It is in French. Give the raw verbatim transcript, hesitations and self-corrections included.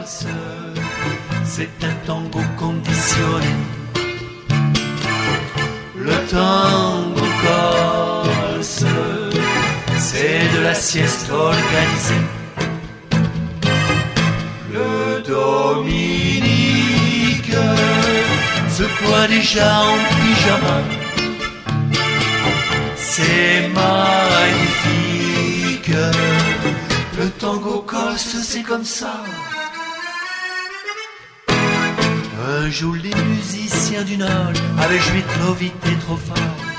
corse, c'est un tango conditionné. Le tango corse, c'est de la sieste organisée. Le Dominique se croit déjà en pyjama. C'est magnifique. Le tango corse, c'est comme ça. Un jour, les musiciens du Nord avaient joué trop vite et trop fort.